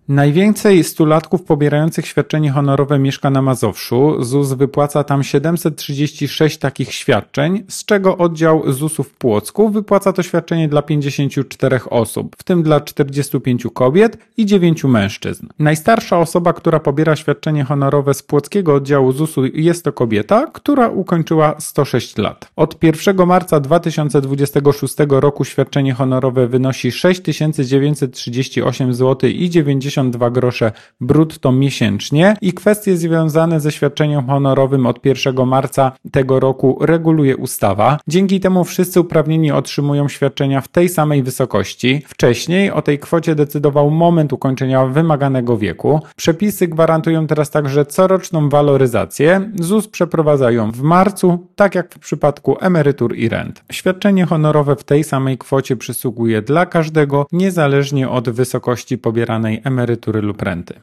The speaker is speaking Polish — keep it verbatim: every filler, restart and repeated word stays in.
Najwięcej stulatków pobierających świadczenie honorowe mieszka na Mazowszu. Z U S wypłaca tam siedemset trzydzieści sześć takich świadczeń, z czego oddział Z U S-u w Płocku wypłaca to świadczenie dla pięćdziesięciu czterech osób, w tym dla czterdziestu pięciu kobiet i dziewięciu mężczyzn. Najstarsza osoba, która pobiera świadczenie honorowe z płockiego oddziału Z U S-u jest to kobieta, która ukończyła sto sześć lat. Od pierwszego marca dwa tysiące dwudziestego szóstego roku świadczenie honorowe wynosi sześć tysięcy dziewięćset trzydzieści osiem złotych i dziewięćdziesiąt dwa grosze brutto miesięcznie i kwestie związane ze świadczeniem honorowym od pierwszego marca tego roku reguluje ustawa. Dzięki temu wszyscy uprawnieni otrzymują świadczenia w tej samej wysokości. Wcześniej o tej kwocie decydował moment ukończenia wymaganego wieku. Przepisy gwarantują teraz także coroczną waloryzację. Z U S przeprowadza ją w marcu, tak jak w przypadku emerytur i rent. Świadczenie honorowe w tej samej kwocie przysługuje dla każdego, niezależnie od wysokości pobieranej emerytury lub renty.